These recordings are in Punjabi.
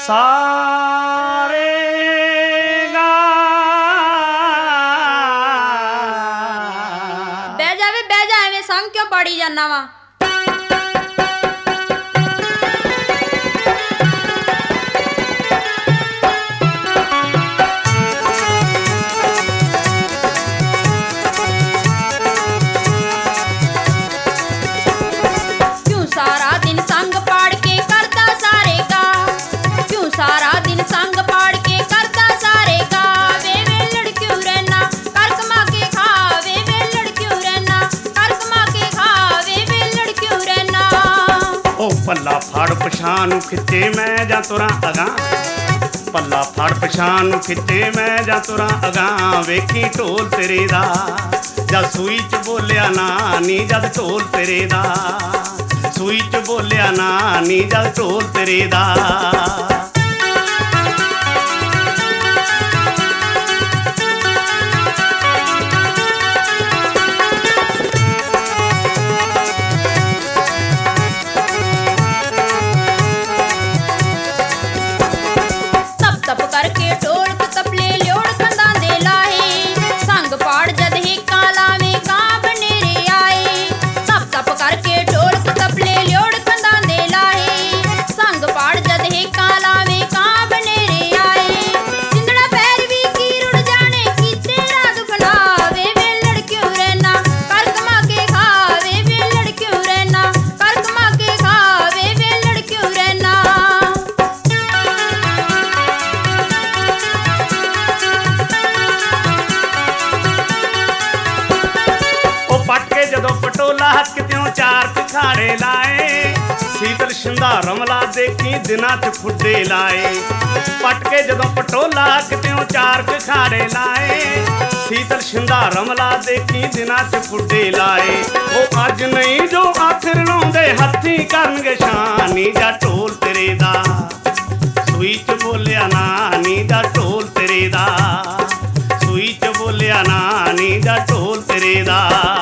ਸਾਰੇ ਗਾ ਬਹਿ ਜਾ ਐਵੇਂ ਸੰਗ ਕਿਉਂ ਪਾੜੀ ਜਾਂਦਾ ਵਾ। ਪੱਲਾ ਫੜ ਪਛਾਣ ਨੂੰ ਖਿੱਚੇ ਮੈਂ ਜਾਂ ਤੁਰਾਂ ਅਗਾਂ, ਪੱਲਾ ਫੜ ਪਛਾਣ ਨੂੰ ਖਿੱਚੇ ਮੈਂ ਜਾਂ ਤੁਰਾਂ ਅਗਾਂ। ਵੇਖੀ ਢੋਲ ਤੇਰੇ ਦਾ ਜਦ ਸੂਈ ਚ ਬੋਲਿਆ ਨਾ ਨੀ, ਜਦ ਢੋਲ ਤੇਰੇ ਦਾ ਸੂਈ ਚ ਬੋਲਿਆ ਨਾ ਨੀ, ਜਦ ਢੋਲ ਤੇਰੇ ਦਾ। ਜਦੋਂ ਪਟੋਲਾ ਹੱਥ ਕਿਤਿਓਂ ਚਾਰ ਪਖਾੜੇ ਲਾਏ, ਸੀਤਲ ਸ਼ਿੰਧਾਰਮ ਲਾ ਦੇਖੀ ਦਿਨਾਂ ਚ ਫੁੱਡੇ ਲਾਏ। ਪੱਟ ਕੇ ਜਦੋਂ ਪਟੋਲਾ ਕਿਤਿਓਂ ਚਾਰ ਪਖਾੜੇ ਲਾਏ, ਸੀਤਲ ਸ਼ਿੰਧਾਰਮ ਲਾ ਦੇਖੀ ਦਿਨਾਂ ਚ ਫੁੱਡੇ ਲਾਏ। ਉਹ ਅੱਜ ਨਹੀਂ ਜੋ ਆਖਰ ਲਾਉਂਦੇ ਹੱਥੀਂ ਕਰਨਗੇ ਸ਼ਾਨ ਨੀ, ਜਾਂ ਢੋਲ ਤੇਰੇ ਦਾ ਸੂਈ ਚ ਬੋਲਿਆ ਨਾ ਨੀ, ਜਾਂ ਢੋਲ ਤੇਰੇ ਦਾ ਸੂਈ ਚ ਬੋਲਿਆ ਨਾ ਨੀ, ਜਾਂ ਢੋਲ ਤੇਰੇ ਦਾ।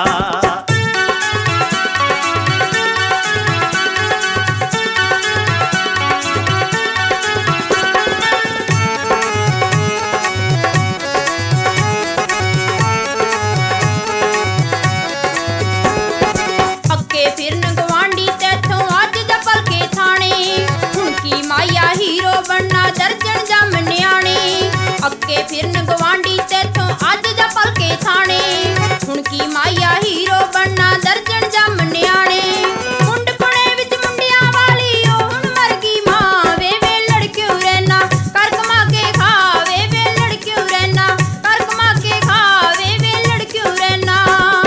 ਫਿਰਨ ਗਵਾਂਢੀ ਤੈਥੋਂ ਅੱਜ ਜਪਲ ਕੇ ਥਾਣੇ, ਹੁਣ ਕੀ ਮਾਇਆ ਹੀਰੋ ਬਣਨਾ ਦਰਜਨ ਜੰਮ ਨਿਆਣੇ। ਅੱਕੇ ਫਿਰਨ ਗਵਾਂਢੀ ਤੈਥੋਂ ਅੱਜ ਜਪਲ ਕੇ ਥਾਣੇ, ਹੁਣ ਕੀ ਮਾਇਆ ਹੀਰੋ ਬਣਨਾ ਦਰਜਨ ਜੰਮ ਨਿਆਣੇ। ਮੁੰਡ ਪੁਣੇ ਵਿੱਚ ਮੁੰਡਿਆਂ ਵਾਲੀ ਉਹ ਹੁਣ ਮਰ ਗਈ ਮਾਂ, ਵੇ ਵੇਲੜ ਕਿਉਂ ਰਹਿਣਾ ਕਰ ਕਮਾ ਕੇ ਖਾ, ਵੇ ਵੇਲੜ ਕਿਉਂ ਰਹਿਣਾ ਕਰ ਕਮਾ ਕੇ ਖਾ, ਵੇ ਵੇਲੜ ਕਿਉਂ ਰਹਿਣਾ।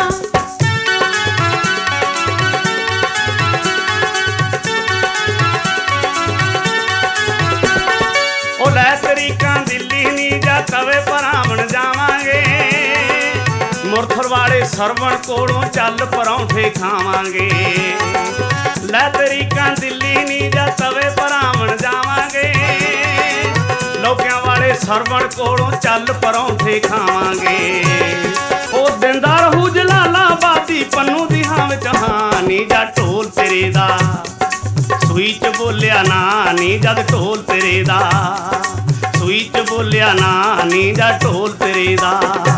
ਉਹ ਲੈ ਤਰੀਕਾਂ ਦਿੱਲੀ ਨੀ ਜਾਂ ਤਵੇ ਭਰਾਵਣ ਜਾਵਾਂਗੇ, ਮੁਰਥਰ ਵਾਲੇ ਸਰਵਣ ਕੋਲੋਂ ਚੱਲ ਪਰੌਂਠੇ ਖਾਵਾਂਗੇ। ਲੈ ਤਰੀਕਾਂ ਦਿੱਲੀ ਨੀ ਜਾਂ ਤਵੇ ਭਰਾਵਣ ਜਾਵਾਂਗੇ, ਲੋਕਿਆਂ ਵਾਲੇ ਸਰਵਣ ਕੋਲੋਂ ਚੱਲ ਪਰੌਂਠੇ ਖਾਵਾਂਗੇ। ਉਹ ਦਿੰਦਾ ਰਹੂ ਜਲਾਲਾਬਾਦੀ ਪੰਨੂ ਦੀ ਹਾਂ ਵਿੱਚ ਹਾਂ ਨੀ, ਜਾਂ ਢੋਲ ਤੇਰੇ ਦਾ ਸੂਈ ਚ ਬੋਲਿਆ ਨਾ ਨੀ, ਜਦ ਢੋਲ ਤੇਰੇ ਦਾ ਸੂਈ ਚ ਬੋਲਿਆ ਨਾ ਨੀ, ਜਾਂ ਢੋਲ ਤੇਰੇ ਦਾ।